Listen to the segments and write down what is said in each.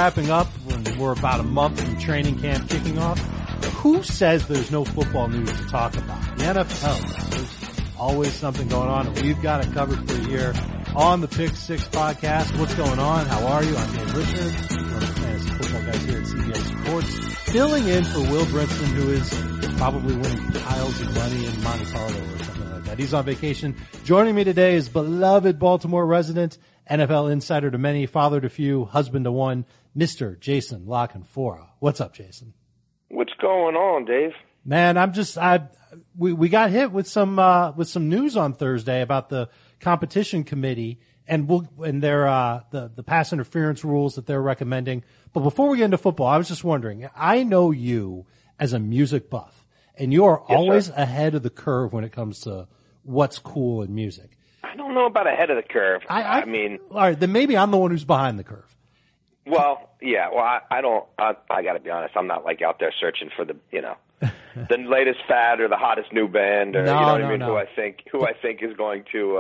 wrapping up when we're about a month from training camp kicking off. Who says there's no football news to talk about? The NFL. There's always something going on, and we've got it covered for you here on the Pick Six podcast. What's going on? How are you? I'm Dave Richards, one of the fantasy football guys here at CBS Sports, filling in for Will Brinson, who is probably winning piles of money in Monte Carlo or something like that. He's on vacation. Joining me today is beloved Baltimore resident, NFL insider to many, father to few, husband to one, Mr. Jason La Canfora. What's up, Jason? What's going on, Dave? Man, we got hit with some news on Thursday about the competition committee and the pass interference rules that they're recommending. But before we get into football, I was just wondering, I know you as a music buff, and you are always ahead of the curve when it comes to what's cool in music. I don't know about ahead of the curve. I mean, all right, then maybe I'm the one who's behind the curve. Well, yeah. Well, I got to be honest. I'm not like out there searching for the the latest fad or the hottest new band or who I think is going to.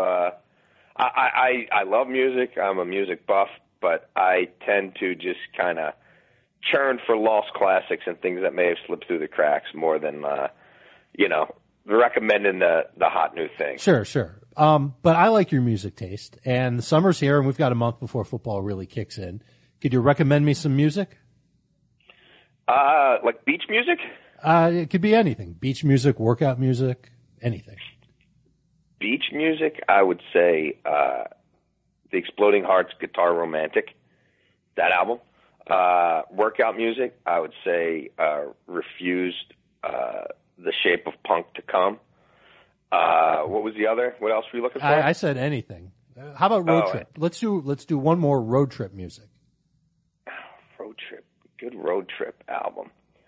I love music. I'm a music buff, but I tend to just kind of churn for lost classics and things that may have slipped through the cracks more than recommending the hot new thing. Sure. But I like your music taste, and the summer's here, and we've got a month before football really kicks in. Could you recommend me some music? Like beach music? It could be anything. Beach music, workout music, anything. Beach music, I would say the Exploding Hearts Guitar Romantic, that album. Workout music, I would say Refused, The Shape of Punk to Come. What was the other? What else were you looking for? I said anything. How about road trip? Right. Let's do one more road trip music. Road trip. Good road trip album.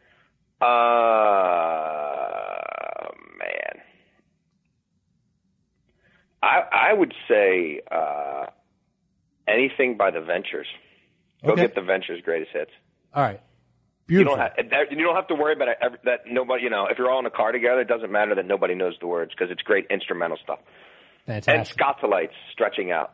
Man. I would say anything by the Ventures. Go get the Ventures' greatest hits. All right. Beautiful. You don't have to worry about it, that nobody, if you're all in a car together, it doesn't matter that nobody knows the words because it's great instrumental stuff. Fantastic. And Scottolites, Stretching Out.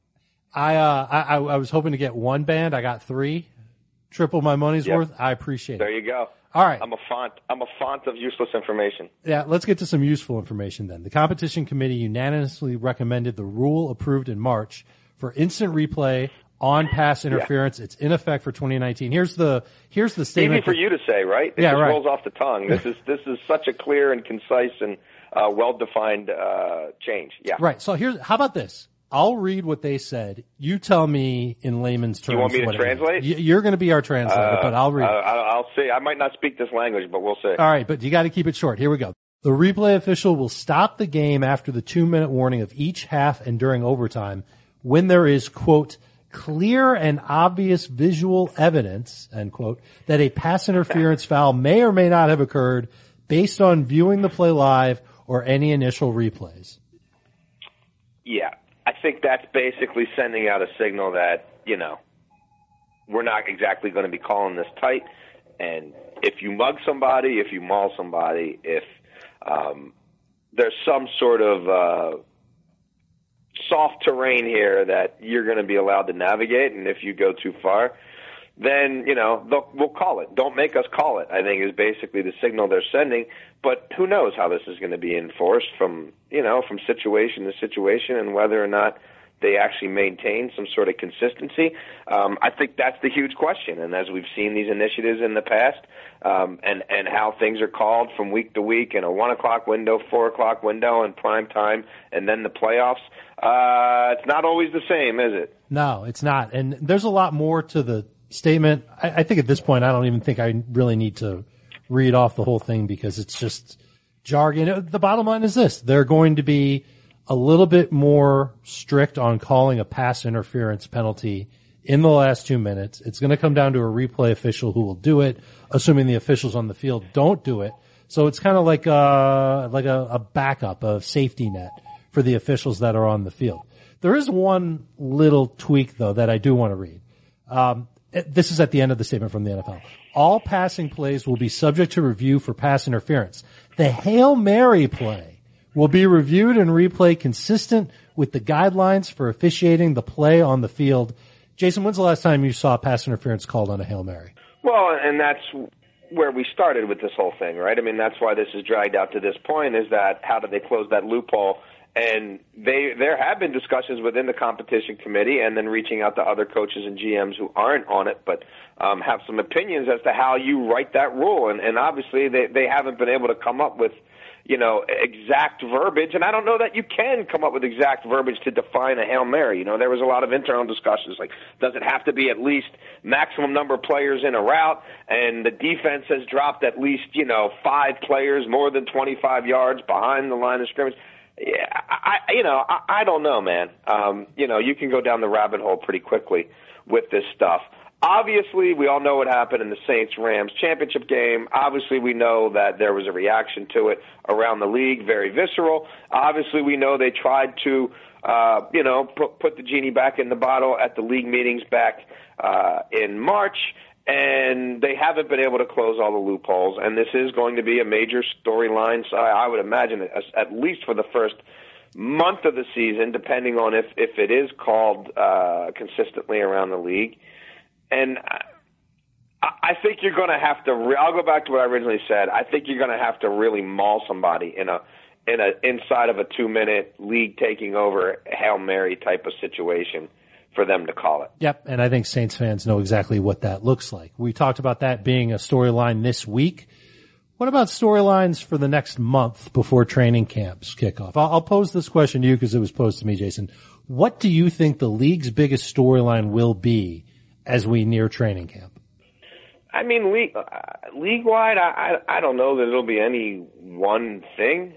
I was hoping to get one band. I got three. Triple my money's worth. I appreciate it. There you go. All right. I'm a font of useless information. Yeah, let's get to some useful information then. The competition committee unanimously recommended the rule approved in March for instant replay on pass interference. Yeah. It's in effect for 2019. Here's the statement. Easy for you to say, right? It just rolls off the tongue. This is such a clear and concise and well-defined change. Yeah. Right. So how about this? I'll read what they said. You tell me in layman's terms. You want me to translate? You're going to be our translator, but I'll read. I'll see. I might not speak this language, but we'll see. All right, but you got to keep it short. Here we go. The replay official will stop the game after the 2-minute warning of each half and during overtime when there is, quote, clear and obvious visual evidence, end quote, that a pass interference foul may or may not have occurred based on viewing the play live or any initial replays. Yeah. I think that's basically sending out a signal that, we're not exactly going to be calling this tight. And if you mug somebody, if you maul somebody, if there's some sort of soft terrain here that you're going to be allowed to navigate, and if you go too far, then, we'll call it. Don't make us call it, I think, is basically the signal they're sending. But who knows how this is going to be enforced from situation to situation and whether or not they actually maintain some sort of consistency. I think that's the huge question. And as we've seen these initiatives in the past and how things are called from week to week in a 1 o'clock window, 4 o'clock window, and prime time, and then the playoffs, it's not always the same, is it? No, it's not. And there's a lot more to the statement. I think at this point I don't even think I really need to read off the whole thing because it's just jargon. The bottom line is this. They're going to be a little bit more strict on calling a pass interference penalty in the last 2 minutes. It's going to come down to a replay official who will do it, assuming the officials on the field don't do it. So it's kind of like a backup, a safety net for the officials that are on the field. There is one little tweak though that I do want to read. This is at the end of the statement from the NFL. All passing plays will be subject to review for pass interference. The Hail Mary play will be reviewed and replayed consistent with the guidelines for officiating the play on the field. Jason, when's the last time you saw pass interference called on a Hail Mary? Well, and that's where we started with this whole thing, right? I mean, that's why this is dragged out to this point, is that how do they close that loophole? And there have been discussions within the competition committee and then reaching out to other coaches and GMs who aren't on it but have some opinions as to how you write that rule. And obviously they haven't been able to come up with, exact verbiage. And I don't know that you can come up with exact verbiage to define a Hail Mary. There was a lot of internal discussions, like, does it have to be at least maximum number of players in a route? And the defense has dropped at least, 5 players more than 25 yards behind the line of scrimmage. Yeah, I don't know, man. You can go down the rabbit hole pretty quickly with this stuff. Obviously, we all know what happened in the Saints-Rams championship game. Obviously, we know that there was a reaction to it around the league, very visceral. Obviously, we know they tried to, put the genie back in the bottle at the league meetings back in March. And they haven't been able to close all the loopholes, and this is going to be a major storyline. So I would imagine at least for the first month of the season, depending on if it is called consistently around the league. And I think you're going to have to. I'll go back to what I originally said. I think you're going to have to really maul somebody in a inside of a 2-minute league taking over Hail Mary type of situation for them to call it. Yep, and I think Saints fans know exactly what that looks like. We talked about that being a storyline this week. What about storylines for the next month before training camps kick off? I'll pose this question to you because it was posed to me, Jason. What do you think the league's biggest storyline will be as we near training camp? I mean, league-wide, I don't know that it'll be any one thing.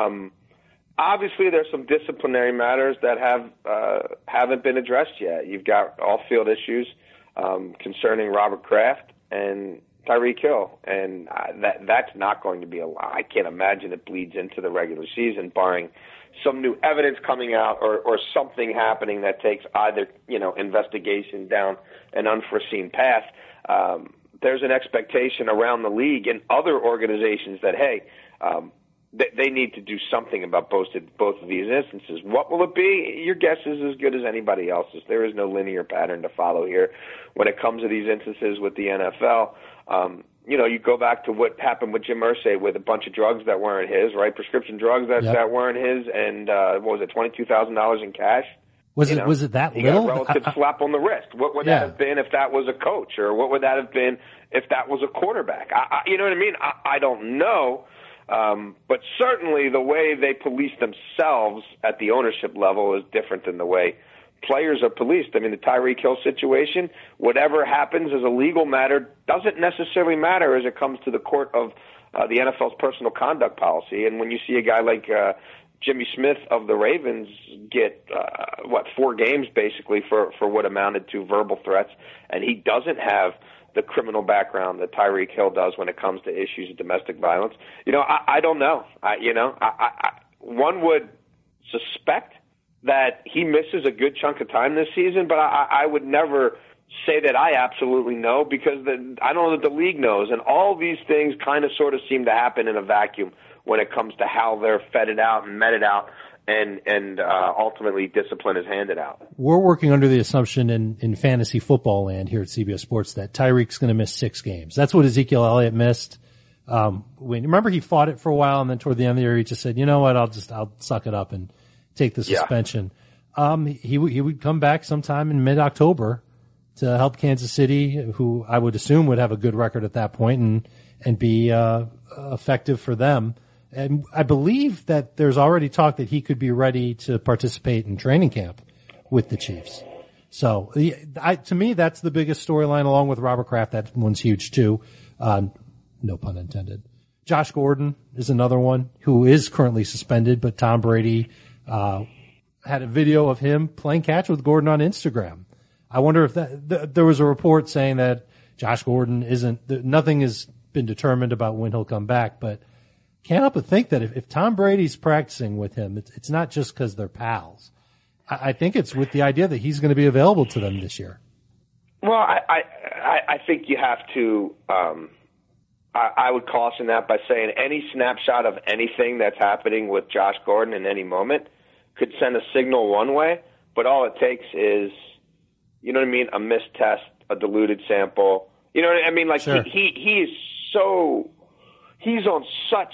Obviously, there's some disciplinary matters that haven't been addressed yet. You've got off-field issues concerning Robert Kraft and Tyreek Hill, and that's not going to be a lot. I can't imagine it bleeds into the regular season, barring some new evidence coming out or something happening that takes either investigation down an unforeseen path. There's an expectation around the league and other organizations that, hey, they need to do something about both of these instances. What will it be? Your guess is as good as anybody else's. There is no linear pattern to follow here when it comes to these instances with the NFL. You go back to what happened with Jim Irsay with a bunch of drugs that weren't his, right? Prescription drugs that weren't his, and what was it, $22,000 in cash? Was it that little? He got a relative slap on the wrist. What would that have been if that was a coach, or what would that have been if that was a quarterback? You know what I mean? I don't know. But certainly the way they police themselves at the ownership level is different than the way players are policed. I mean, the Tyreek Hill situation, whatever happens as a legal matter doesn't necessarily matter as it comes to the court of the NFL's personal conduct policy. And when you see a guy like Jimmy Smith of the Ravens get, 4 games basically for what amounted to verbal threats, and he doesn't have the criminal background that Tyreek Hill does when it comes to issues of domestic violence. I don't know. One would suspect that he misses a good chunk of time this season, but I would never say that I absolutely know, because I don't know that the league knows. And all these things kind of sort of seem to happen in a vacuum when it comes to how they're feted out and meted out and ultimately discipline is handed out. We're working under the assumption in fantasy football land here at CBS Sports that Tyreek's going to miss 6 games. That's what Ezekiel Elliott missed. Remember he fought it for a while, and then toward the end of the year he just said, you know what, I'll suck it up and take the suspension. He would come back sometime in mid-October to help Kansas City, who I would assume would have a good record at that point and be effective for them. And I believe that there's already talk that he could be ready to participate in training camp with the Chiefs. So to me, that's the biggest storyline, along with Robert Kraft. That one's huge too. No pun intended. Josh Gordon is another one who is currently suspended, but Tom Brady had a video of him playing catch with Gordon on Instagram. I wonder if there was a report saying that Josh Gordon nothing has been determined about when he'll come back, but can't help but think that if Tom Brady's practicing with him, it's not just because they're pals. I think it's with the idea that he's going to be available to them this year. Well, I think you have to. I would caution that by saying any snapshot of anything that's happening with Josh Gordon in any moment could send a signal one way, but all it takes is You know what I mean? A missed test, a diluted sample. You know what I mean? Like sure. he's on such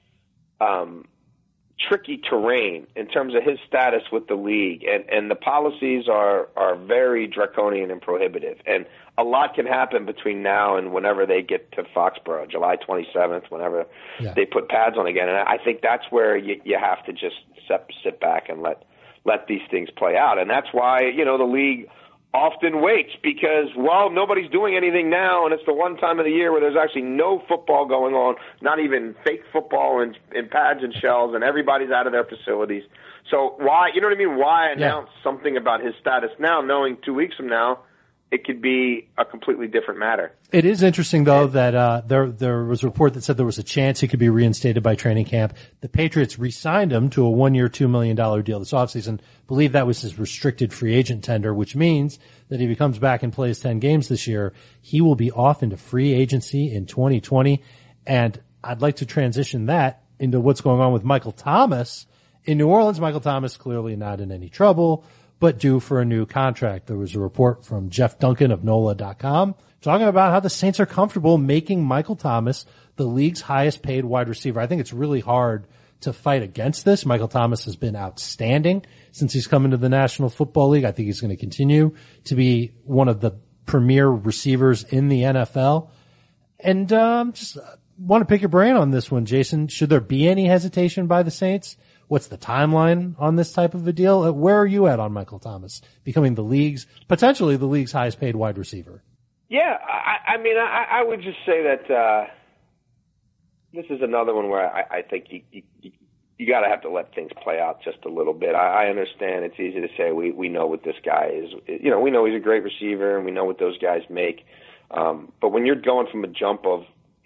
tricky terrain in terms of his status with the league, and the policies are very draconian and prohibitive, and a lot can happen between now and whenever they get to Foxborough, July 27th, whenever they put pads on again. And I think that's where you have to just sit back and let these things play out. And that's why, the league often waits because, well, nobody's doing anything now, and it's the one time of the year where there's actually no football going on, not even fake football in pads and shells, and everybody's out of their facilities. So why, you know what I mean? Why announce something about his status now, knowing 2 weeks from now it could be a completely different matter? It is interesting, though, that there was a report that said there was a chance he could be reinstated by training camp. The Patriots re-signed him to a 1-year, $2 million deal this offseason. Believe that was his restricted free agent tender, which means that if he comes back and plays 10 games this year, he will be off into free agency in 2020. And I'd like to transition that into what's going on with Michael Thomas in New Orleans. Michael Thomas clearly not in any trouble, but due for a new contract. There was a report from Jeff Duncan of NOLA.com talking about how the Saints are comfortable making Michael Thomas the league's highest paid wide receiver. I think it's really hard to fight against this. Michael Thomas has been outstanding since he's come into the National Football League. I think he's going to continue to be one of the premier receivers in the NFL. And just want to pick your brain on this one, Jason. Should there be any hesitation by the Saints? What's the timeline on this type of a deal? Where are you at on Michael Thomas becoming potentially the league's highest paid wide receiver? Yeah, I would just say that this is another one where I think you got to have to let things play out just a little bit. I understand it's easy to say we know what this guy is. We know he's a great receiver and we know what those guys make. But when you're going from a jump of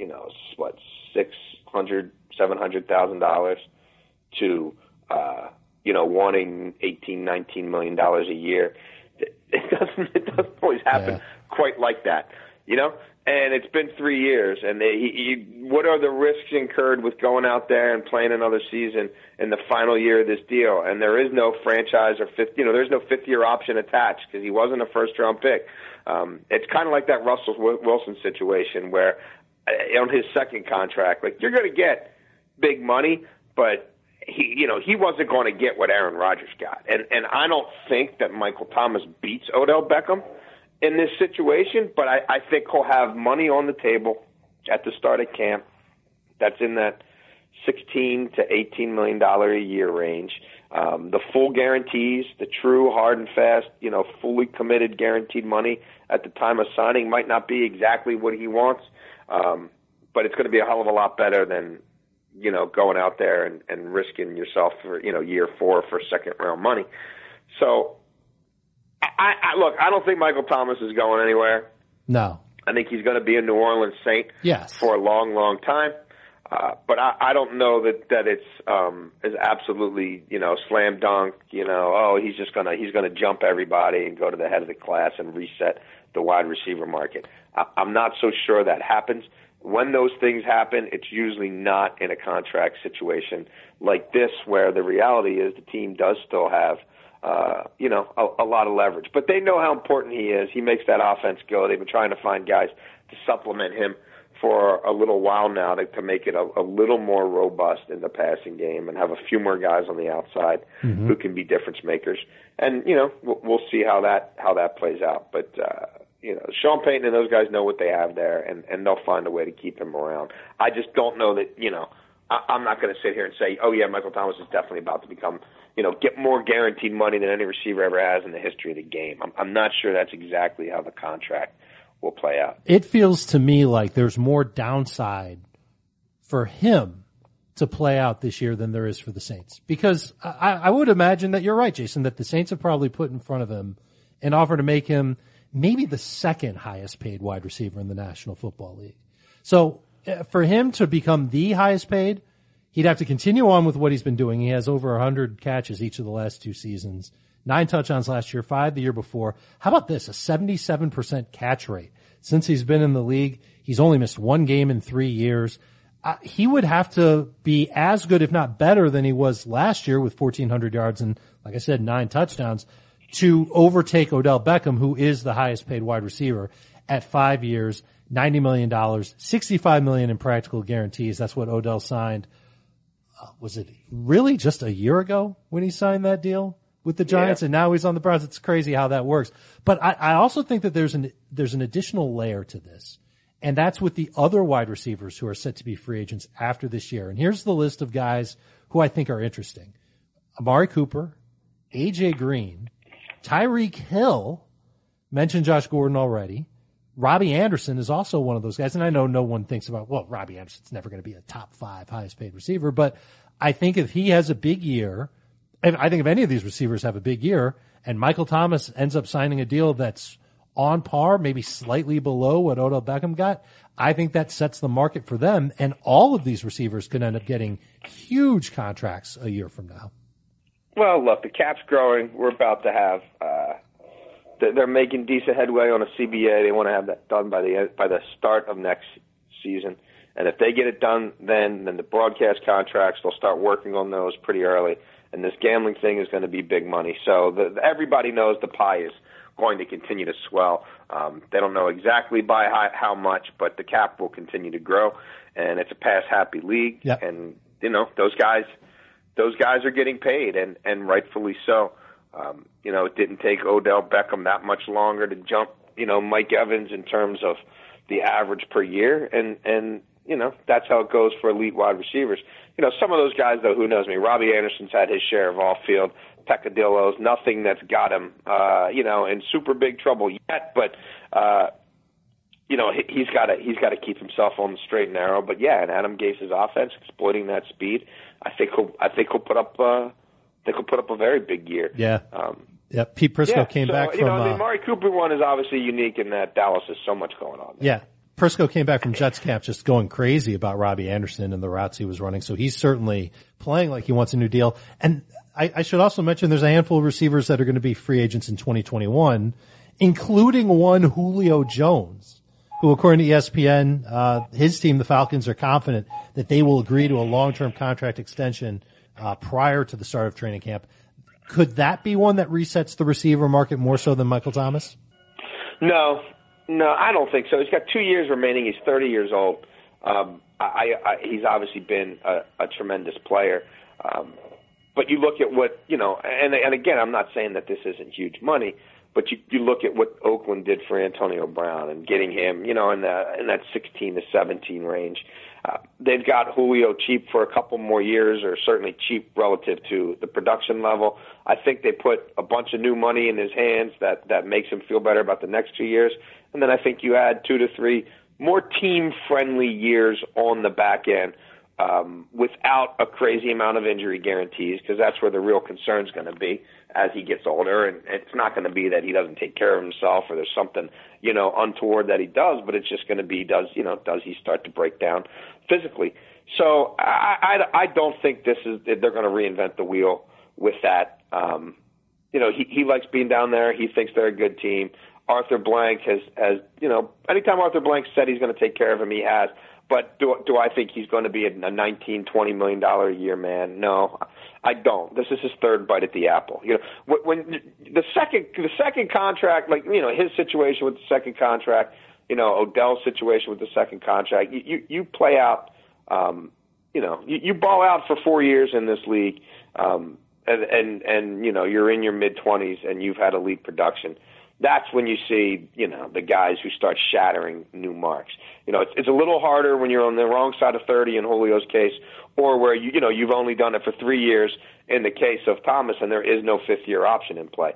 $600,000, $700,000 to wanting $18-19 million a year, it doesn't always happen quite like that, And it's been 3 years, and what are the risks incurred with going out there and playing another season in the final year of this deal? And there is no franchise or there's no fifth-year option attached because he wasn't a first-round pick. It's kind of like that Russell Wilson situation where on his second contract, like, you're going to get big money, but he wasn't going to get what Aaron Rodgers got. And I don't think that Michael Thomas beats Odell Beckham in this situation, but I think he'll have money on the table at the start of camp that's in that $16 to $18 million a year range. The full guarantees, the true hard and fast, fully committed guaranteed money at the time of signing might not be exactly what he wants, but it's going to be a hell of a lot better than going out there and risking yourself for, year 4 for second round money. So look, I don't think Michael Thomas is going anywhere. No. I think he's going to be a New Orleans Saint for a long, long time. But I don't know that it's is absolutely, slam dunk, he's going to jump everybody and go to the head of the class and reset the wide receiver market. I'm not so sure that happens. When those things happen, it's usually not in a contract situation like this, where the reality is the team does still have, a lot of leverage. But they know how important he is. He makes that offense go. They've been trying to find guys to supplement him for a little while now to make it a little more robust in the passing game and have a few more guys on the outside who can be difference makers. And, we'll see how that plays out. But, Sean Payton and those guys know what they have there, and they'll find a way to keep him around. I just don't know that, I'm not going to sit here and say, oh, yeah, Michael Thomas is definitely about to become, get more guaranteed money than any receiver ever has in the history of the game. I'm not sure that's exactly how the contract will play out. It feels to me like there's more downside for him to play out this year than there is for the Saints. Because I would imagine that you're right, Jason, that the Saints have probably put in front of him an offer to make him maybe the second highest paid wide receiver in the National Football League. So for him to become the highest paid, he'd have to continue on with what he's been doing. He has over 100 catches each of the last 2 seasons, 9 touchdowns last year, 5 the year before. How about this? A 77% catch rate. Since he's been in the league, he's only missed 1 game in 3 years. He would have to be as good, if not better, than he was last year with 1,400 yards and, like I said, 9 touchdowns to overtake Odell Beckham, who is the highest paid wide receiver at 5 years, $90 million, $65 million in practical guarantees. That's what Odell signed. Was it really just a year ago when he signed that deal with the Giants? Yeah. And now he's on the Browns. It's crazy how that works. But I also think that there's an additional layer to this. And that's with the other wide receivers who are set to be free agents after this year. And here's the list of guys who I think are interesting. Amari Cooper, AJ Green, Tyreek Hill, mentioned Josh Gordon already. Robbie Anderson is also one of those guys. And I know no one thinks about, well, Robbie Anderson's never going to be a top 5 highest paid receiver. But I think if he has a big year, and I think if any of these receivers have a big year, and Michael Thomas ends up signing a deal that's on par, maybe slightly below what Odell Beckham got, I think that sets the market for them. And all of these receivers could end up getting huge contracts a year from now. Well, look, the cap's growing. We're about to have they're making decent headway on a CBA. They want to have that done by the start of next season. And if they get it done, then the broadcast contracts, they'll start working on those pretty early. And this gambling thing is going to be big money. So everybody knows the pie is going to continue to swell. They don't know exactly by how much, but the cap will continue to grow, and it's a pass-happy league. Yep. And those guys are getting paid, and rightfully so. It didn't take Odell Beckham that much longer to jump, Mike Evans in terms of the average per year, and that's how it goes for elite wide receivers. Some of those guys, though, who knows me? Robbie Anderson's had his share of off-field peccadillos, nothing that's got him, in super big trouble yet. But he's got to keep himself on the straight and narrow. But yeah, and Adam Gase's offense, exploiting that speed, I think he'll put up a very big year. Yeah. Pete Prisco came back from. The Amari Cooper one is obviously unique in that Dallas has so much going on there. Yeah. Prisco came back from Jets camp just going crazy about Robbie Anderson and the routes he was running. So he's certainly playing like he wants a new deal. And I should also mention there's a handful of receivers that are going to be free agents in 2021, including one Julio Jones, who according to ESPN, his team, the Falcons, are confident that they will agree to a long-term contract extension prior to the start of training camp. Could that be one that resets the receiver market more so than Michael Thomas? No, I don't think so. He's got 2 years remaining. He's 30 years old. He's obviously been a tremendous player. But you look at what, and again, I'm not saying that this isn't huge money, but you look at what Oakland did for Antonio Brown and getting him, in that 16 to 17 range. They've got Julio cheap for a couple more years, or certainly cheap relative to the production level. I think they put a bunch of new money in his hands that makes him feel better about the next 2 years. And then I think you add 2 to 3 more team-friendly years on the back end, without a crazy amount of injury guarantees, because that's where the real concern is going to be as he gets older. And it's not going to be that he doesn't take care of himself or there's something, untoward that he does, but it's just going to be, does he start to break down physically? So I don't think they're going to reinvent the wheel with that. He likes being down there. He thinks they're a good team. Arthur Blank has anytime Arthur Blank said he's going to take care of him, he has. But do I think he's going to be a $19, $20 million a year man? No, I don't. This is his third bite at the apple. When the second contract, his situation with the second contract, Odell's situation with the second contract, you play out, you ball out for 4 years in this league, and you're in your mid-20s and you've had elite production. That's when you see, the guys who start shattering new marks. It's a little harder when you're on the wrong side of 30 in Julio's case, or where you've only done it for 3 years in the case of Thomas, and there is no fifth-year option in play.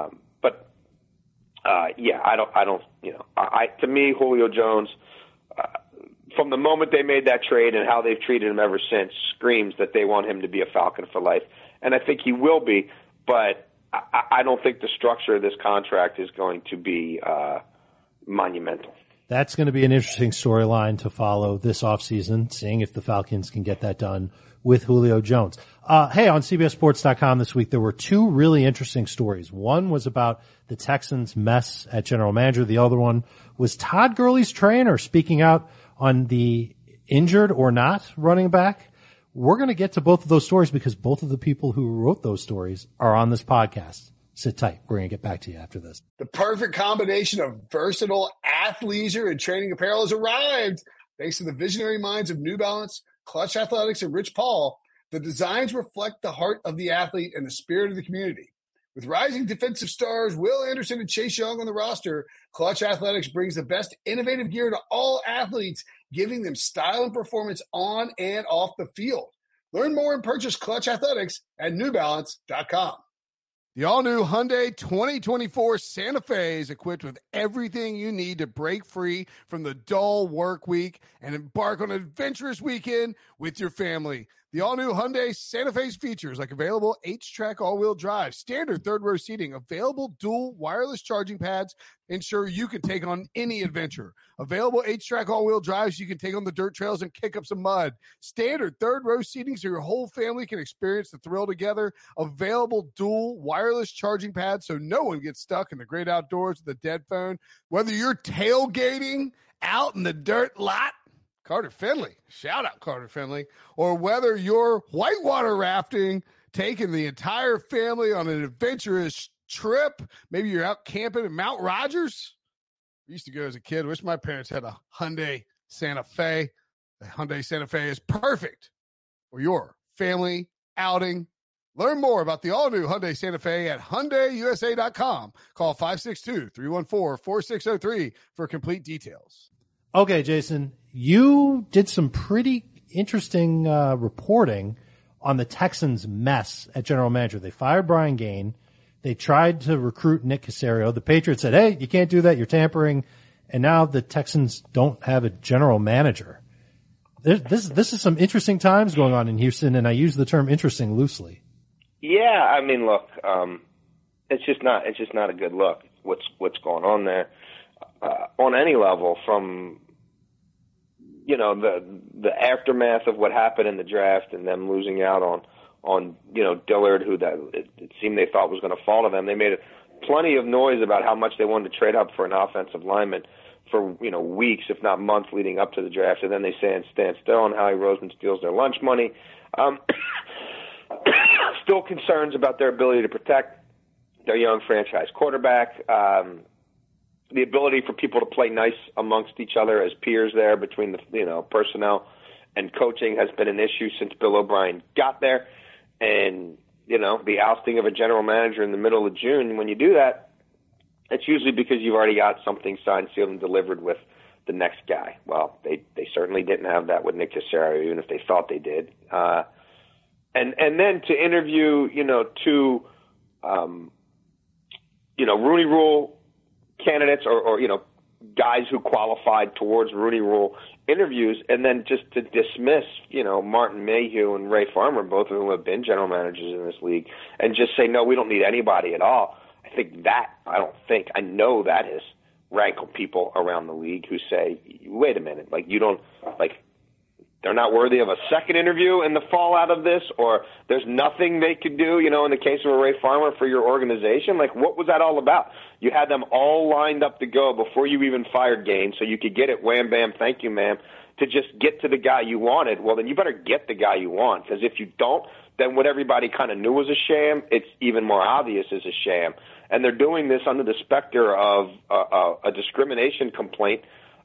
To me, Julio Jones, from the moment they made that trade and how they've treated him ever since, screams that they want him to be a Falcon for life, and I think he will be, but I don't think the structure of this contract is going to be monumental. That's going to be an interesting storyline to follow this offseason, seeing if the Falcons can get that done with Julio Jones. Hey, on CBSSports.com this week, there were 2 really interesting stories. One was about the Texans' mess at general manager. The other one was Todd Gurley's trainer speaking out on the injured or not running back. We're going to get to both of those stories because both of the people who wrote those stories are on this podcast. sit tight. We're going to get back to you after this. The perfect combination of versatile athleisure and training apparel has arrived. Thanks to the visionary minds of New Balance, Clutch Athletics, and Rich Paul, the designs reflect the heart of the athlete and the spirit of the community. With rising defensive stars Will Anderson and Chase Young on the roster, Clutch Athletics brings the best innovative gear to all athletes, giving them style and performance on and off the field. Learn more and purchase Clutch Athletics at NewBalance.com. The all-new Hyundai 2024 Santa Fe is equipped with everything you need to break free from the dull work week and embark on an adventurous weekend with your family. The all-new Hyundai Santa Fe's features like available H-Track all-wheel drive, standard third-row seating, available dual wireless charging pads, ensure you can take on any adventure. Available H-Track all-wheel drives so you can take on the dirt trails and kick up some mud. Standard third-row seating so your whole family can experience the thrill together. Available dual wireless charging pads so no one gets stuck in the great outdoors with a dead phone. Whether you're tailgating out in the dirt lot, Carter Finley, shout out Carter Finley, or whether you're whitewater rafting, taking the entire family on an adventurous trip, maybe you're out camping in Mount Rogers. I used to go as a kid. Wish my parents had a Hyundai Santa Fe. The Hyundai Santa Fe is perfect for your family outing. Learn more about the all-new Hyundai Santa Fe at HyundaiUSA.com. Call 562-314-4603 for complete details. Okay, Jason, you did some pretty interesting reporting on the Texans' mess at general manager. They fired Brian Gaine. They tried to recruit Nick Caserio. The Patriots said, hey, you can't do that. You're tampering. And now the Texans don't have a general manager. This is some interesting times going on in Houston, and I use the term interesting loosely. Yeah, I mean, look, it's just not a good look. What's going on there on any level, from the aftermath of what happened in the draft and them losing out on Dillard, who it seemed they thought was going to fall to them. They made plenty of noise about how much they wanted to trade up for an offensive lineman for weeks, if not months, leading up to the draft, and then they stand still, and Howie Roseman steals their lunch money. Still concerns about their ability to protect their young franchise quarterback. The ability for people to play nice amongst each other as peers there between the personnel and coaching has been an issue since Bill O'Brien got there. And the ousting of a general manager in the middle of June, when you do that, it's usually because you've already got something signed, sealed, and delivered with the next guy. Well, they certainly didn't have that with Nick Caserio, even if they thought they did. And then to interview two Rooney Rule candidates or guys who qualified towards Rooney Rule interviews, and then just to dismiss Martin Mayhew and Ray Farmer, both of whom have been general managers in this league, and just say, no, we don't need anybody at all. I know that has rankled people around the league who say, wait a minute, they're not worthy of a second interview in the fallout of this, or there's nothing they could do, in the case of a Ray Farmer for your organization. What was that all about? You had them all lined up to go before you even fired Gaines, so you could get it, wham, bam, thank you, ma'am, to just get to the guy you wanted. Well, then you better get the guy you want, because if you don't, then what everybody kind of knew was a sham, it's even more obvious is a sham. And they're doing this under the specter of a discrimination complaint.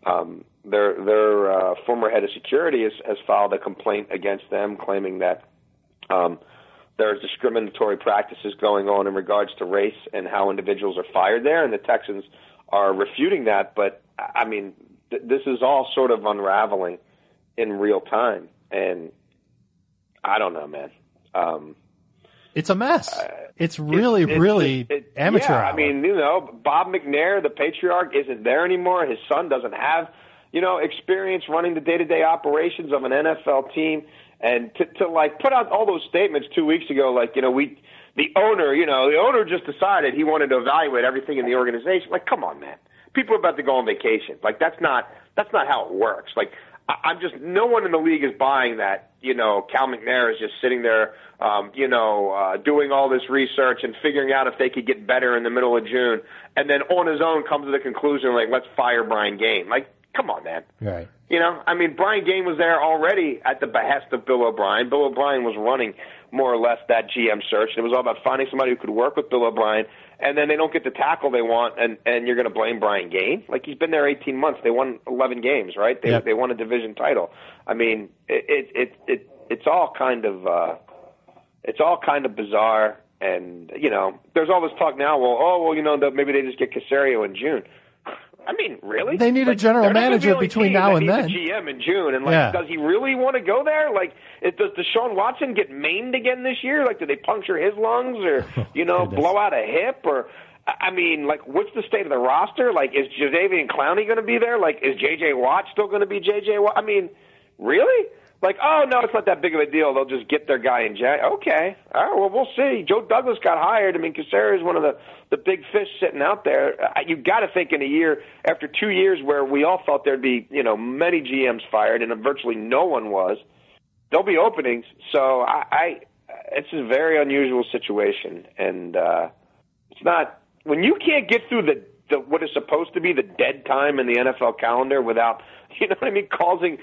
Their former head of security has filed a complaint against them, claiming that there's discriminatory practices going on in regards to race and how individuals are fired there, and the Texans are refuting that. But, I mean, this is all sort of unraveling in real time, and I don't know, man. It's a mess. It's really amateur hour. Yeah, I mean, Bob McNair, the patriarch, isn't there anymore. His son doesn't have, experience running the day-to-day operations of an NFL team. And to put out all those statements 2 weeks ago, the owner just decided he wanted to evaluate everything in the organization. Come on, man. People are about to go on vacation. That's not how it works. No one in the league is buying that, Cal McNair is just sitting there, doing all this research and figuring out if they could get better in the middle of June, and then on his own comes to the conclusion, let's fire Brian Gaine. Come on, man. Right. Brian Gaine was there already at the behest of Bill O'Brien. Bill O'Brien was running more or less that GM search. And it was all about finding somebody who could work with Bill O'Brien, and then they don't get the tackle they want, and you're going to blame Brian Gaine? Like, he's been there 18 months. They won 11 games, right? They won a division title. I mean, it's all kind of bizarre. And, you know, there's all this talk now, maybe they just get Caserio in June. I mean, really? They need a general manager between now and then. GM in June, and does he really want to go there? Like, does Deshaun Watson get maimed again this year? Like, do they puncture his lungs, or blow out a hip, or? I mean, like, what's the state of the roster? Like, is Jadeveon Clowney going to be there? Like, is J.J. Watt still going to be J.J. Watt? I mean, really? Like, oh, no, it's not that big of a deal. They'll just get their guy in January. Okay. All right, well, we'll see. Joe Douglas got hired. I mean, Caserio is one of the big fish sitting out there. You've got to think in a year, after 2 years where we all thought there'd be, many GMs fired and virtually no one was, there'll be openings. So it's a very unusual situation. And it's not – when you can't get through the what is supposed to be the dead time in the NFL calendar without – causing,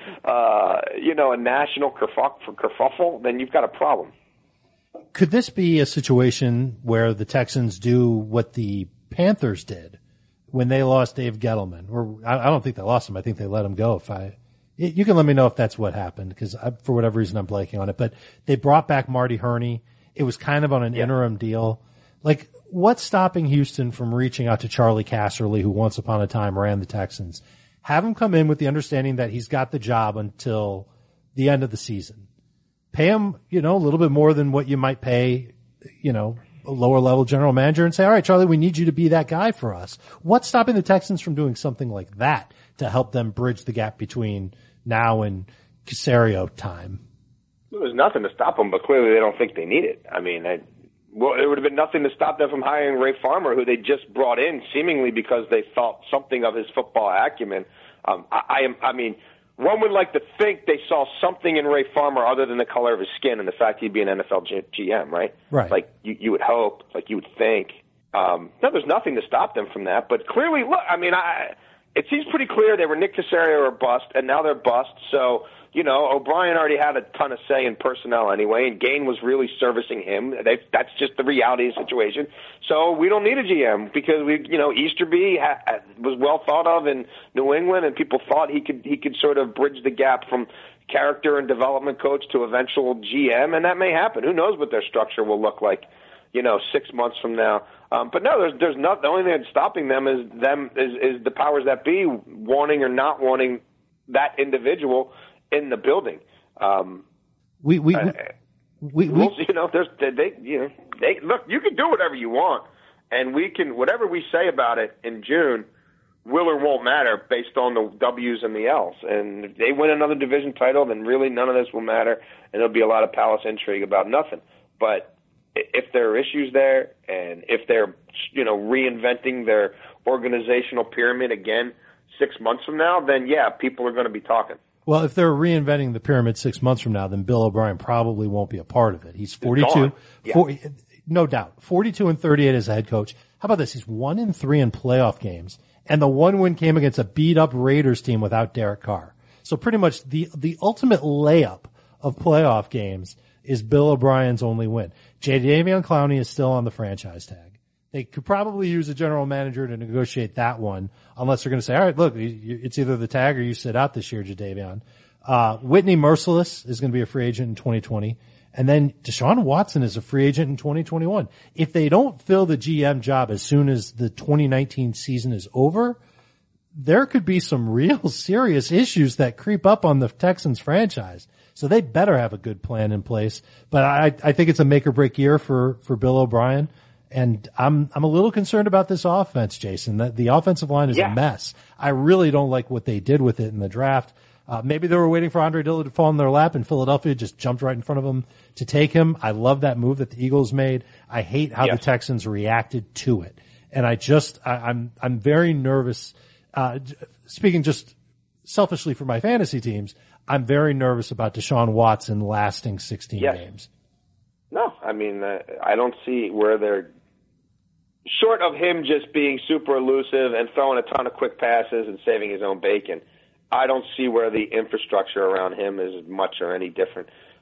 a national kerfuffle, then you've got a problem. Could this be a situation where the Texans do what the Panthers did when they lost Dave Gettleman? Or I don't think they lost him. I think they let him go. You can let me know if that's what happened, because for whatever reason I'm blanking on it. But they brought back Marty Hurney. It was kind of on an interim deal. Like, what's stopping Houston from reaching out to Charlie Casserly, who once upon a time ran the Texans? Have him come in with the understanding that he's got the job until the end of the season. Pay him, a little bit more than what you might pay, a lower level general manager, and say, all right, Charlie, we need you to be that guy for us. What's stopping the Texans from doing something like that to help them bridge the gap between now and Caserio time? There's nothing to stop them, but clearly they don't think they need it. I mean, it would have been nothing to stop them from hiring Ray Farmer, who they just brought in seemingly because they thought something of his football acumen. I mean, one would like to think they saw something in Ray Farmer other than the color of his skin and the fact he'd be an NFL GM, right? Right. Like, you would hope, like you would think. No, there's nothing to stop them from that. But clearly, look, I mean, it seems pretty clear they were Nick Caserio or bust, and now they're bust. So, O'Brien already had a ton of say in personnel anyway, and Gain was really servicing him. That's just the reality of the situation. So we don't need a GM because Easterby was well thought of in New England, and people thought he could sort of bridge the gap from character and development coach to eventual GM, and that may happen. Who knows what their structure will look like, 6 months from now. But no, there's not. The only thing that's stopping them is the powers that be wanting or not wanting that individual in the building. We'll see, they look. You can do whatever you want, and we can whatever we say about it in June will or won't matter based on the W's and the L's. And if they win another division title, then really none of this will matter, and there'll be a lot of palace intrigue about nothing. But if there are issues there, and if they're reinventing their organizational pyramid again 6 months from now, then yeah, people are going to be talking. Well, if they're reinventing the pyramid 6 months from now, then Bill O'Brien probably won't be a part of it. He's 42, no doubt, 42 and 38 as a head coach. How about this? He's 1-3 in playoff games, and the one win came against a beat up Raiders team without Derek Carr. So pretty much the ultimate layup of playoff games is Bill O'Brien's only win. Jadeveon Clowney is still on the franchise tag. They could probably use a general manager to negotiate that one, unless they're going to say, all right, look, it's either the tag or you sit out this year, Jadeveon. Whitney Merciless is going to be a free agent in 2020. And then Deshaun Watson is a free agent in 2021. If they don't fill the GM job as soon as the 2019 season is over, there could be some real serious issues that creep up on the Texans franchise. So they better have a good plan in place. But I think it's a make or break year for Bill O'Brien. And I'm a little concerned about this offense, Jason. That the offensive line is a mess. I really don't like what they did with it in the draft. Maybe they were waiting for Andre Dillard to fall in their lap, and Philadelphia just jumped right in front of them to take him. I love that move that the Eagles made. I hate how the Texans reacted to it. And I'm very nervous. Speaking just selfishly for my fantasy teams, I'm very nervous about Deshaun Watson lasting 16 games. No, I mean, I don't see where they're short of him just being super elusive and throwing a ton of quick passes and saving his own bacon. I don't see where the infrastructure around him is much or any different.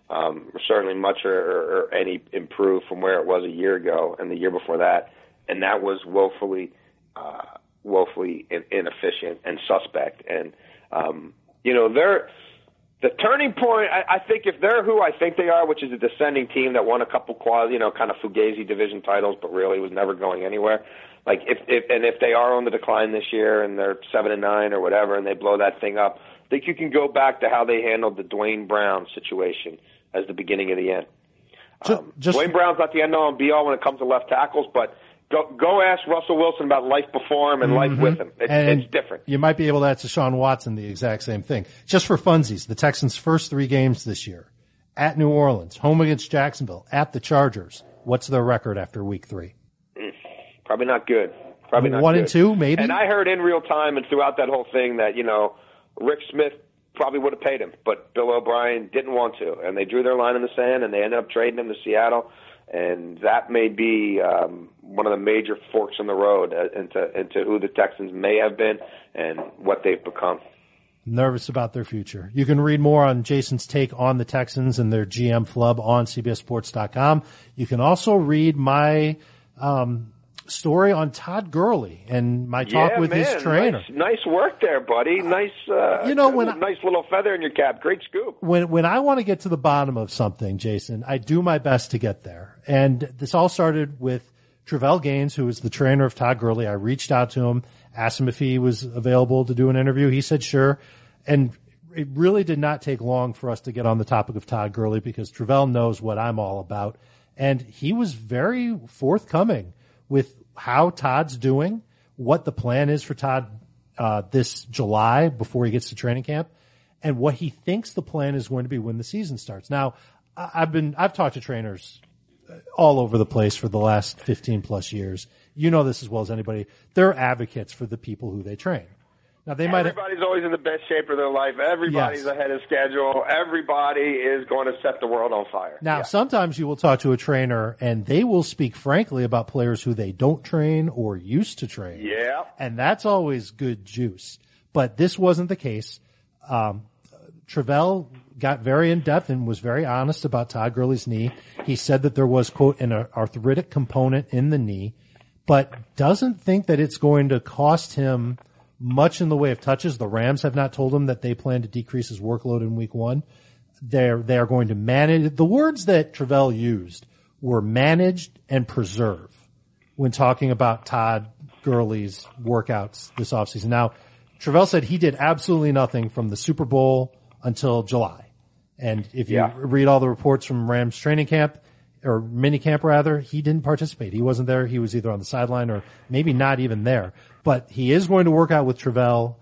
certainly much or any improved from where it was a year ago and the year before that, and that was woefully inefficient and suspect. And they're the turning point. I think if they're who I think they are, which is a descending team that won a couple kind of fugazi division titles, but really was never going anywhere. Like if they are on the decline this year and they're 7-9 or whatever, and they blow that thing up, I think you can go back to how they handled the Dwayne Brown situation as the beginning of the end. Dwayne Brown's not the end all and be all when it comes to left tackles, but go ask Russell Wilson about life before him and life with him. It's different. You might be able to ask Deshaun Watson the exact same thing. Just for funsies, the Texans' first 3 games this year: at New Orleans, home against Jacksonville, at the Chargers. What's their record after week 3? Probably not good. Probably not 1-2, maybe. And I heard in real time and throughout that whole thing that Rick Smith probably would have paid him, but Bill O'Brien didn't want to, and they drew their line in the sand, and they ended up trading him to Seattle, and that may be one of the major forks in the road into who the Texans may have been and what they've become. Nervous about their future. You can read more on Jason's take on the Texans and their GM flub on CBSSports.com. You can also read my story on Todd Gurley and my talk with his trainer. Nice work there, buddy. Nice, nice little feather in your cap. Great scoop. When I want to get to the bottom of something, Jason, I do my best to get there. And this all started with Travell Gaines, who is the trainer of Todd Gurley. I reached out to him, asked him if he was available to do an interview. He said sure. And it really did not take long for us to get on the topic of Todd Gurley because Travell knows what I'm all about. And he was very forthcoming with how Todd's doing, what the plan is for Todd this July before he gets to training camp, and what he thinks the plan is going to be when the season starts. Now, I've talked to trainers all over the place for the last 15 plus years. You know this as well as anybody. They're advocates for the people who they train. Now everybody's always in the best shape of their life. Everybody's ahead of schedule. Everybody is going to set the world on fire. Now, sometimes you will talk to a trainer and they will speak frankly about players who they don't train or used to train. Yeah. And that's always good juice. But this wasn't the case. Travell got very in-depth and was very honest about Todd Gurley's knee. He said that there was, quote, an arthritic component in the knee, but doesn't think that it's going to cost him much in the way of touches. The Rams have not told him that they plan to decrease his workload in week 1. They are going to manage. The words that Travell used were managed and preserve when talking about Todd Gurley's workouts this offseason. Now, Travell said he did absolutely nothing from the Super Bowl until July. And if you read all the reports from Rams training camp, or mini camp rather, he didn't participate. He wasn't there. He was either on the sideline or maybe not even there. But he is going to work out with Travell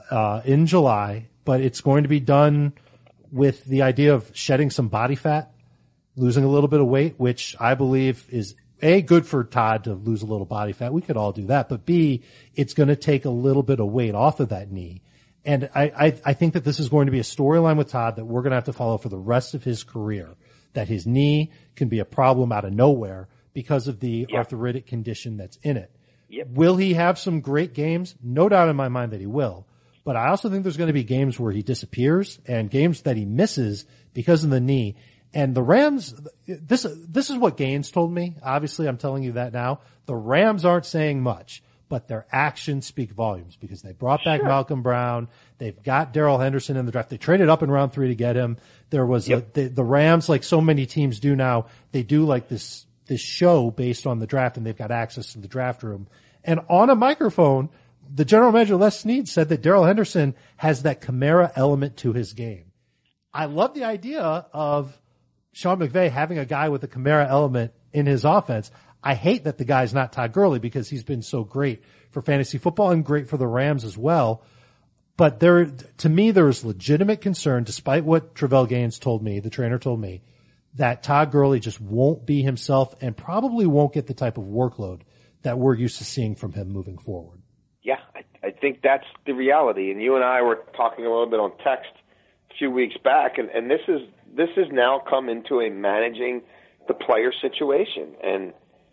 in July, but it's going to be done with the idea of shedding some body fat, losing a little bit of weight, which I believe is A, good for Todd to lose a little body fat. We could all do that. But B, it's going to take a little bit of weight off of that knee. And I think that this is going to be a storyline with Todd that we're going to have to follow for the rest of his career, that his knee can be a problem out of nowhere because of the arthritic condition that's in it. Yep. Will he have some great games? No doubt in my mind that he will. But I also think there's going to be games where he disappears and games that he misses because of the knee. And the Rams, this is what Gaines told me. Obviously, I'm telling you that now. The Rams aren't saying much, but their actions speak volumes because they brought back Malcolm Brown. They've got Darrell Henderson in the draft. They traded up in round 3 to get him. There was the Rams, like so many teams do now, they do like this show based on the draft, and they've got access to the draft room. And on a microphone, the general manager, Les Snead, said that Darrell Henderson has that Kamara element to his game. I love the idea of Sean McVay having a guy with a Kamara element in his offense. I hate that the guy's not Todd Gurley because he's been so great for fantasy football and great for the Rams as well. But to me, there is legitimate concern, despite what Travell Gaines told me, the trainer told me, that Todd Gurley just won't be himself and probably won't get the type of workload that we're used to seeing from him moving forward. Yeah, I think that's the reality. And you and I were talking a little bit on text a few weeks back, and this has now come into a managing the player situation. And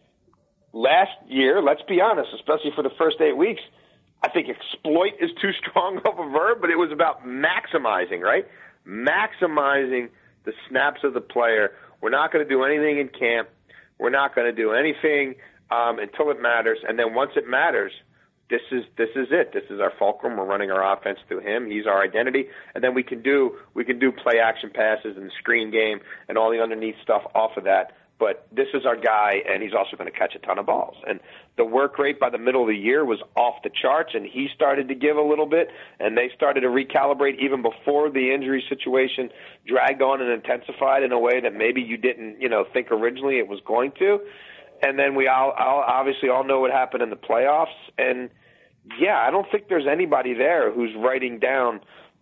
last year, let's be honest, especially for the first 8 weeks, I think exploit is too strong of a verb, but it was about maximizing, right? Maximizing the snaps of the player. We're not going to do anything in camp. We're not going to do anything until it matters. And then once it matters, this is it. This is our fulcrum. We're running our offense through him. He's our identity. And then we can do play action passes and the screen game and all the underneath stuff off of that. But this is our guy, and he's also going to catch a ton of balls. And the work rate by the middle of the year was off the charts, and he started to give a little bit, and they started to recalibrate even before the injury situation dragged on and intensified in a way that maybe you didn't, think originally it was going to. And then we all obviously all know what happened in the playoffs. And, yeah, I don't think there's anybody there who's writing down,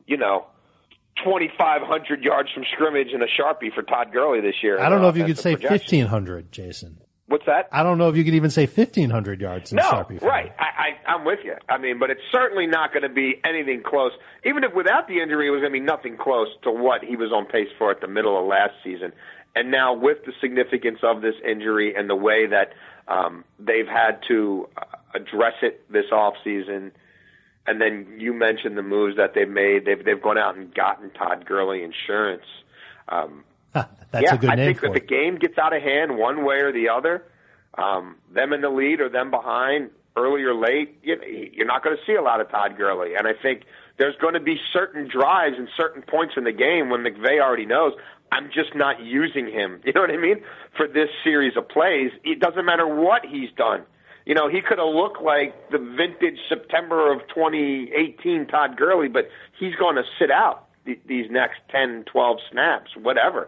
2,500 yards from scrimmage and a Sharpie for Todd Gurley this year. I don't know if you could say 1,500, Jason. What's that? I don't know if you could even say 1,500 yards in Sharpie. No, right. I'm with you. But it's certainly not going to be anything close. Even if without the injury, it was going to be nothing close to what he was on pace for at the middle of last season. And now with the significance of this injury and the way that they've had to address it this offseason, and then you mentioned the moves that they've made. They've gone out and gotten Todd Gurley insurance. That's a good name for it. I think that the game gets out of hand one way or the other, them in the lead or them behind, early or late, you're not going to see a lot of Todd Gurley. And I think there's going to be certain drives and certain points in the game when McVay already knows, I'm just not using him. You know what I mean? For this series of plays, it doesn't matter what he's done. He could have looked like the vintage September of 2018 Todd Gurley, but he's going to sit out these next 10, 12 snaps, whatever.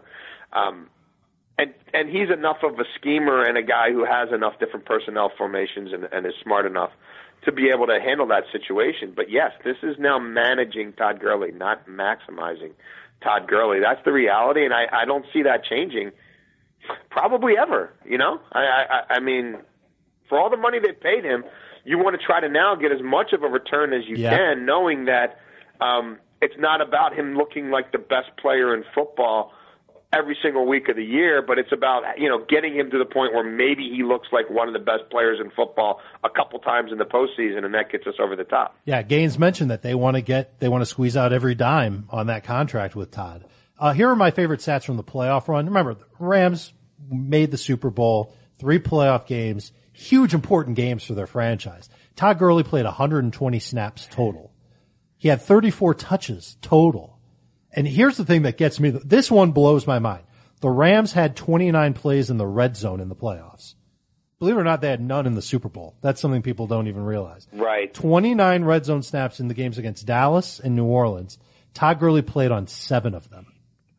And he's enough of a schemer and a guy who has enough different personnel formations and is smart enough to be able to handle that situation. But, yes, this is now managing Todd Gurley, not maximizing Todd Gurley. That's the reality, and I don't see that changing probably ever, I mean, for all the money they paid him, you want to try to now get as much of a return as you can, knowing that it's not about him looking like the best player in football every single week of the year, but it's about, getting him to the point where maybe he looks like one of the best players in football a couple times in the postseason, and that gets us over the top. Yeah, Gaines mentioned that they want to squeeze out every dime on that contract with Todd. Here are my favorite stats from the playoff run. Remember, the Rams made the Super Bowl, 3 playoff games, huge important games for their franchise. Todd Gurley played 120 snaps total. He had 34 touches total. And here's the thing that gets me. This one blows my mind. The Rams had 29 plays in the red zone in the playoffs. Believe it or not, they had none in the Super Bowl. That's something people don't even realize. Right. 29 red zone snaps in the games against Dallas and New Orleans. Todd Gurley played on 7 of them.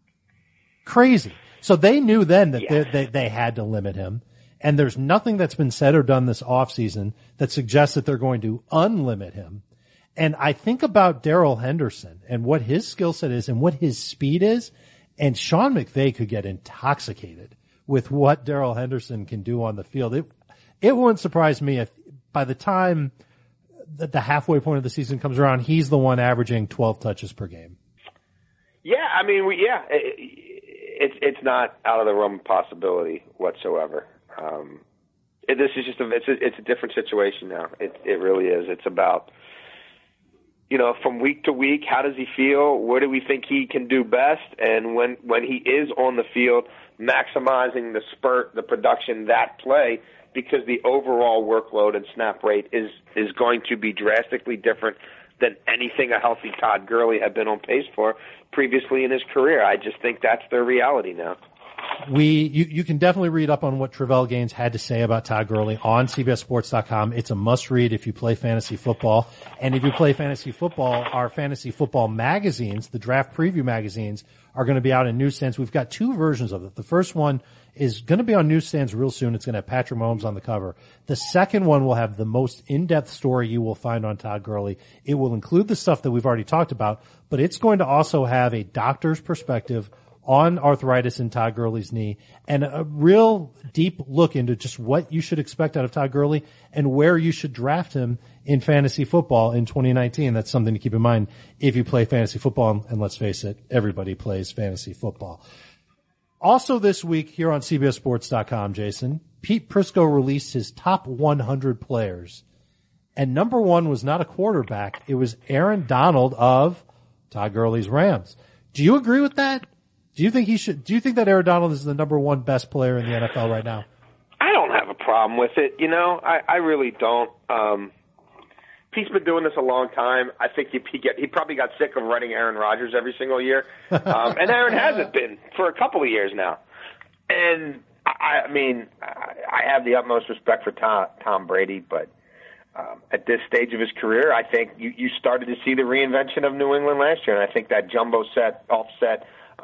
Crazy. So they knew then that they had to limit him. And there's nothing that's been said or done this offseason that suggests that they're going to unlimit him. And I think about Darrell Henderson and what his skill set is and what his speed is. And Sean McVay could get intoxicated with what Darrell Henderson can do on the field. It wouldn't surprise me if by the time that the halfway point of the season comes around, he's the one averaging 12 touches per game. Yeah, I mean, it's not out of the realm of possibility whatsoever. This is just it's a different situation now. It really is. It's about, from week to week, how does he feel? Where do we think he can do best? And when he is on the field, maximizing the spurt, the production, that play, because the overall workload and snap rate is going to be drastically different than anything a healthy Todd Gurley had been on pace for previously in his career. I just think that's their reality now. You can definitely read up on what Travell Gaines had to say about Todd Gurley on CBSSports.com. It's a must read if you play fantasy football. And if you play fantasy football, our fantasy football magazines, the draft preview magazines, are going to be out in newsstands. We've got 2 versions of it. The first one is going to be on newsstands real soon. It's going to have Patrick Mahomes on the cover. The second one will have the most in-depth story you will find on Todd Gurley. It will include the stuff that we've already talked about, but it's going to also have a doctor's perspective on arthritis in Todd Gurley's knee and a real deep look into just what you should expect out of Todd Gurley and where you should draft him in fantasy football in 2019. That's something to keep in mind if you play fantasy football. And let's face it, everybody plays fantasy football. Also this week here on CBSSports.com, Jason, Pete Prisco released his top 100 players. And number 1 was not a quarterback. It was Aaron Donald of Todd Gurley's Rams. Do you agree with that? Do you think that Aaron Donald is the number one best player in the NFL right now? I don't have a problem with it. I really don't. Pete's been doing this a long time. I think he probably got sick of running Aaron Rodgers every single year, and Aaron hasn't been for a couple of years now. And I mean, I have the utmost respect for Tom Brady, but at this stage of his career, I think you started to see the reinvention of New England last year, and I think that jumbo set, offset,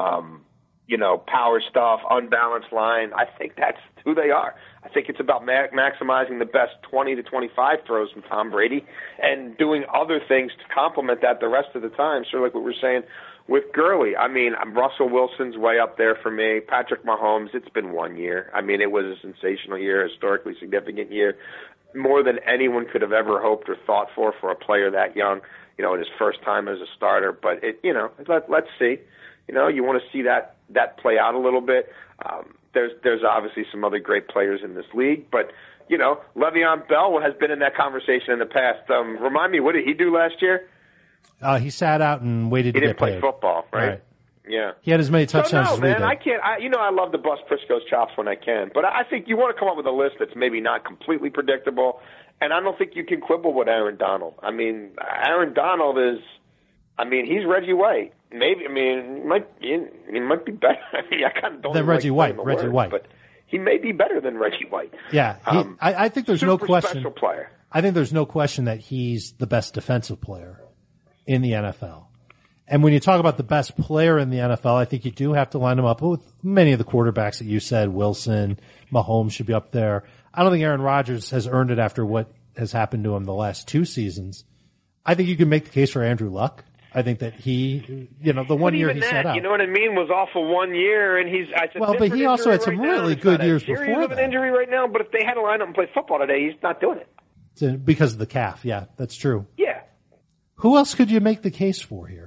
power stuff, unbalanced line, I think that's who they are. I think it's about maximizing the best 20 to 25 throws from Tom Brady and doing other things to complement that the rest of the time. So like what we're saying with Gurley, I mean, Russell Wilson's way up there for me. Patrick Mahomes, it's been 1 year. I mean, it was a sensational year, historically significant year, more than anyone could have ever hoped or thought for a player that young, in his first time as a starter. But let's see. You want to see that play out a little bit. There's obviously some other great players in this league, but Le'Veon Bell has been in that conversation in the past. Remind me, what did he do last year? He sat out and waited to get paid. He didn't play football, right? Yeah. He had as many touchdowns as we did. I can't. I love to bust Prisco's chops when I can, but I think you want to come up with a list that's maybe not completely predictable, and I don't think you can quibble with Aaron Donald. I mean, Aaron Donald is. I mean, he's Reggie White. Maybe. I mean, he might be better. I mean, I kind of don't. Than Reggie White. Reggie White, but he may be better than Reggie White. Yeah, I think there's no question. Special player. I think there's no question that he's the best defensive player in the NFL. And when you talk about the best player in the NFL, I think you do have to line him up with many of the quarterbacks that you said. Wilson, Mahomes should be up there. I don't think Aaron Rodgers has earned it after what has happened to him the last two seasons. I think you can make the case for Andrew Luck. I think that he, the 1 year he sat out. You know what I mean? Was off for 1 year, and he's. But he also had some really good years before that. He's an injury right now, but if they had to line up and play football today, he's not doing it. Because of the calf, yeah, that's true. Yeah. Who else could you make the case for here?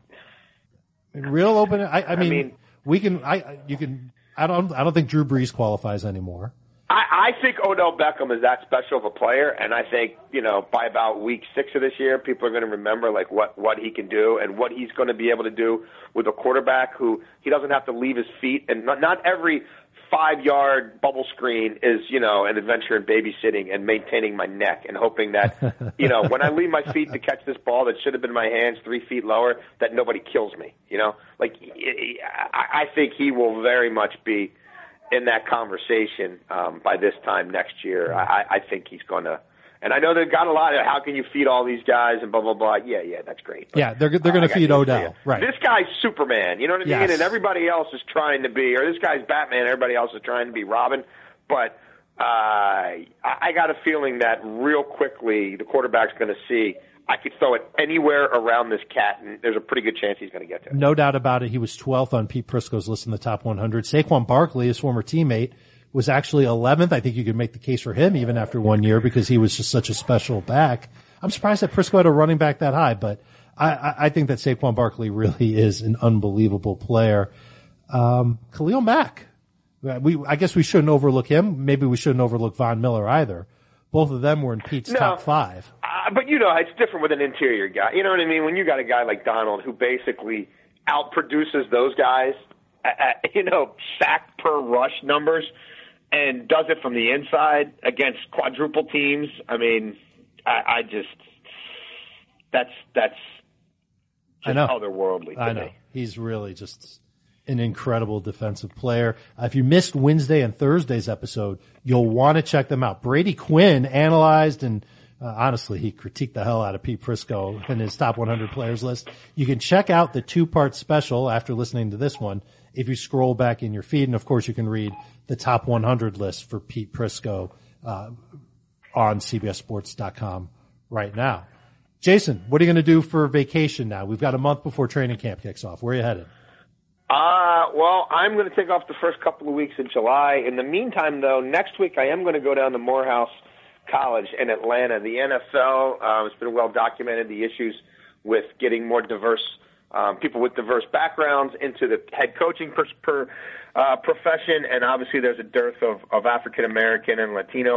Real open. I mean, we can. You can. I don't think Drew Brees qualifies anymore. I think Odell Beckham is that special of a player, and I think by about week 6 of this year, people are going to remember like what he can do and what he's going to be able to do with a quarterback who he doesn't have to leave his feet. And not every 5-yard bubble screen is an adventure in babysitting and maintaining my neck and hoping that when I leave my feet to catch this ball that should have been in my hands 3 feet lower, that nobody kills me. I think he will very much be in that conversation by this time next year. I think he's going to. And I know they've got a lot of how can you feed all these guys and blah, blah, blah. Yeah, that's great. But, yeah, they're going to feed Odell. Right. This guy's Superman, you know what I mean? And everybody else is trying to be, or this guy's Batman, everybody else is trying to be Robin. But I got a feeling that real quickly the quarterback's going to see I could throw it anywhere around this cat, and there's a pretty good chance he's going to get there. No doubt about it. He was 12th on Pete Prisco's list in the top 100. Saquon Barkley, his former teammate, was actually 11th. I think you could make the case for him even after 1 year because he was just such a special back. I'm surprised that Prisco had a running back that high, but I think that Saquon Barkley really is an unbelievable player. Khalil Mack. I guess we shouldn't overlook him. Maybe we shouldn't overlook Von Miller either. Both of them were in Pete's top 5. But it's different with an interior guy. You know what I mean? When you got a guy like Donald who basically outproduces those guys at sack per rush numbers and does it from the inside against quadruple teams. I mean, I just that's just otherworldly to me. He's really just an incredible defensive player. If you missed Wednesday and Thursday's episode, you'll want to check them out. Brady Quinn analyzed and honestly, he critiqued the hell out of Pete Prisco in his top 100 players list. You can check out the 2-part special after listening to this one if you scroll back in your feed. And of course, you can read the top 100 list for Pete Prisco on CBSSports.com right now. Jason, what are you going to do for vacation now? We've got a month before training camp kicks off. Where are you headed? Well, I'm going to take off the first couple of weeks in July. In the meantime, though, next week I am going to go down to Morehouse College in Atlanta. The NFL, it's been well documented, the issues with getting more diverse people with diverse backgrounds into the head coaching profession, and obviously there's a dearth of African-American and Latino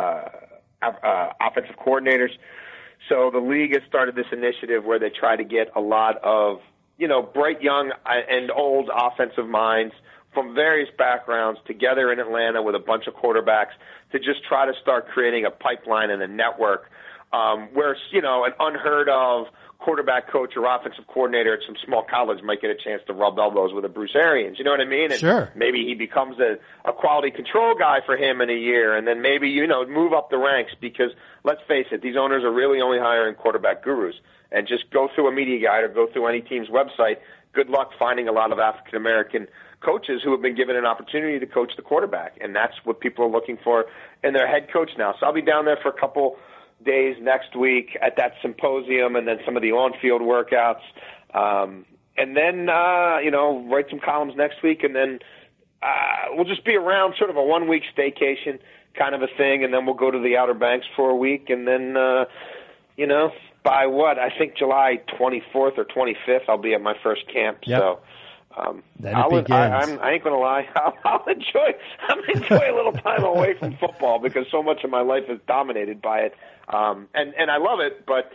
offensive coordinators. So the league has started this initiative where they try to get a lot of bright young and old offensive minds from various backgrounds together in Atlanta with a bunch of quarterbacks to just try to start creating a pipeline and a network where, an unheard of quarterback coach or offensive coordinator at some small college might get a chance to rub elbows with a Bruce Arians. You know what I mean? And sure. Maybe he becomes a quality control guy for him in a year, and then maybe, move up the ranks because, let's face it, these owners are really only hiring quarterback gurus. And just go through a media guide or go through any team's website. Good luck finding a lot of African-American coaches who have been given an opportunity to coach the quarterback, and that's what people are looking for in their head coach now. So I'll be down there for a couple days next week at that symposium and then some of the on-field workouts. And then, write some columns next week, and then we'll just be around sort of a one-week staycation kind of a thing, and then we'll go to the Outer Banks for a week, and then, by I think July 24th or 25th, I'll be at my first camp. Yep. So then I ain't going to lie. I'll enjoy a little time away from football because so much of my life is dominated by it. And I love it, but,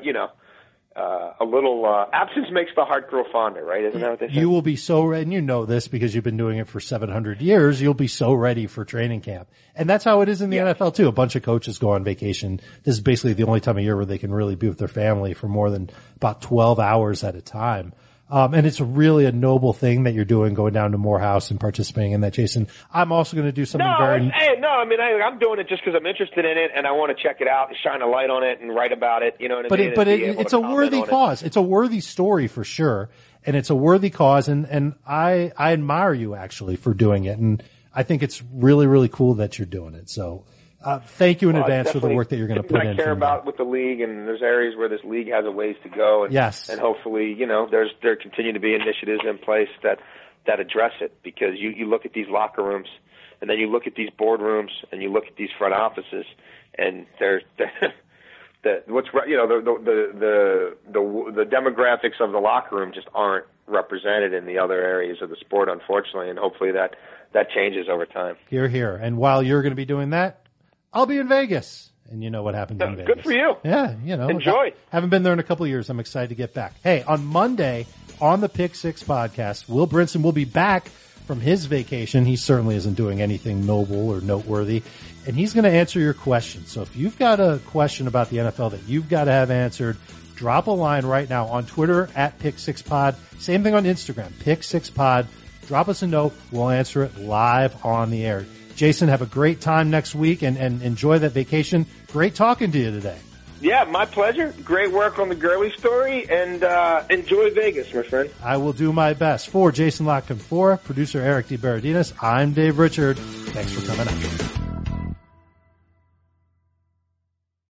a little absence makes the heart grow fonder, right? Isn't that what they say? You will be so ready, and you know this because you've been doing it for 700 years, you'll be so ready for training camp. And that's how it is in the NFL too. A bunch of coaches go on vacation. This is basically the only time of year where they can really be with their family for more than about 12 hours at a time. And it's really a noble thing that you're doing, going down to Morehouse and participating in that, Jason. I'm also going to do something I'm doing it just because I'm interested in it and I want to check it out and shine a light on it and write about it. You know what I mean? But it's a worthy cause. It's a worthy story for sure. And it's a worthy cause. And I admire you actually for doing it. And I think it's really, really cool that you're doing it. So, thank you in advance for the work that you're going to put in. I care about with the league, and there's areas where this league has a ways to go. And, yes. And hopefully, there continue to be initiatives in place that address it, because you look at these locker rooms, and then you look at these boardrooms, and you look at these front offices, and the demographics of the locker room just aren't represented in the other areas of the sport, unfortunately, and hopefully that changes over time. Hear, hear. And while you're going to be doing that, I'll be in Vegas. And you know what happens in Vegas. Good for you. Yeah, Enjoy. Haven't been there in a couple of years. I'm excited to get back. Hey, on Monday on the Pick Six podcast, Will Brinson will be back from his vacation. He certainly isn't doing anything noble or noteworthy. And he's going to answer your questions. So if you've got a question about the NFL that you've got to have answered, drop a line right now on Twitter at Pick6Pod. Same thing on Instagram, Pick6Pod. Drop us a note. We'll answer it live on the air. Jason, have a great time next week and enjoy that vacation. Great talking to you today. Yeah, my pleasure. Great work on the Gurley story, and enjoy Vegas, my friend. I will do my best. For Jason Lockton, for producer Eric DeBaradinas, I'm Dave Richard. Thanks for coming out.